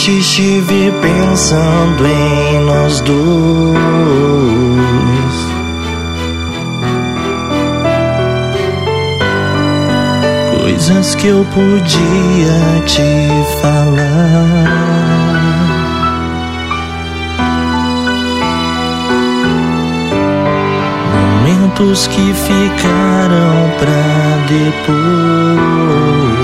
Hoje estive pensando em nós dois, coisas que eu podia te falar, momentos que ficaram pra depois.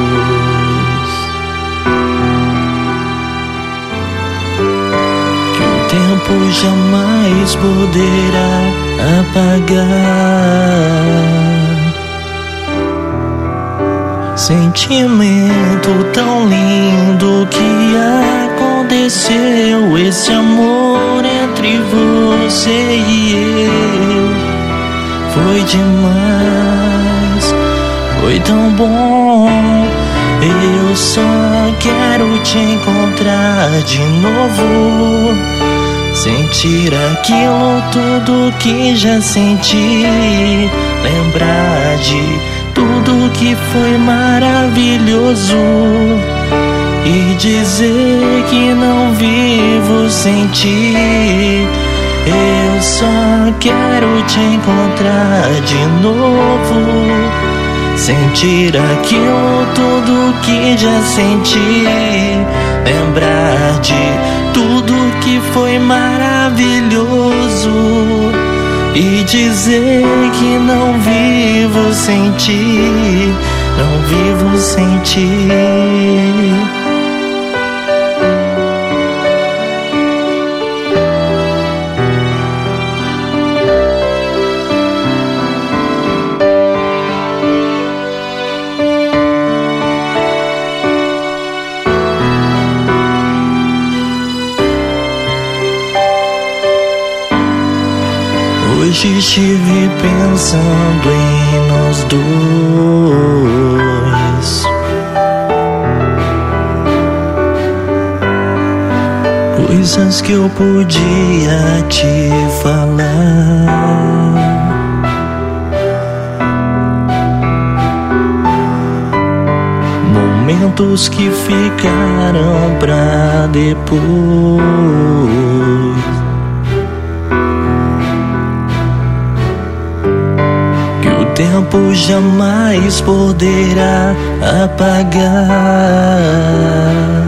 O tempo jamais poderá apagar. Sentimento tão lindo que aconteceu, esse amor entre você e eu. Foi demais, foi tão bom. Eu só quero te encontrar de novo, sentir aquilo tudo que já senti, lembrar de tudo que foi maravilhoso e dizer que não vivo sem ti. Eu só quero te encontrar de novo, sentir aquilo tudo que já senti, lembrar de tudo que foi maravilhoso e dizer que não vivo sem ti, não vivo sem ti. Hoje estive pensando em nós dois, coisas que eu podia te falar, momentos que ficaram pra depois. O tempo jamais poderá apagar.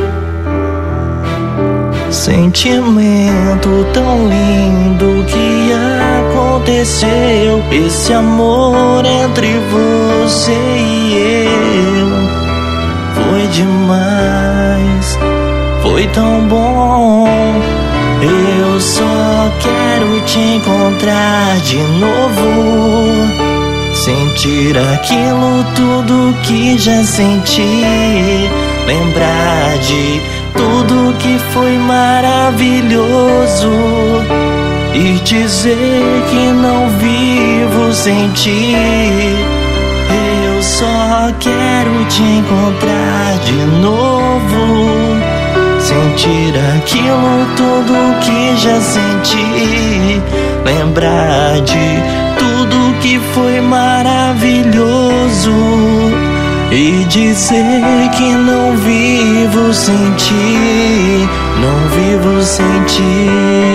Sentimento tão lindo que aconteceu, esse amor entre você e eu. Foi demais, foi tão bom. Eu só quero te encontrar de novo, sentir aquilo tudo que já senti, lembrar de tudo que foi maravilhoso e dizer que não vivo sem ti. Eu só quero te encontrar de novo, sentir aquilo tudo que já senti, lembrar de tudo que foi maravilhoso e dizer que não vivo sem ti, não vivo sem ti.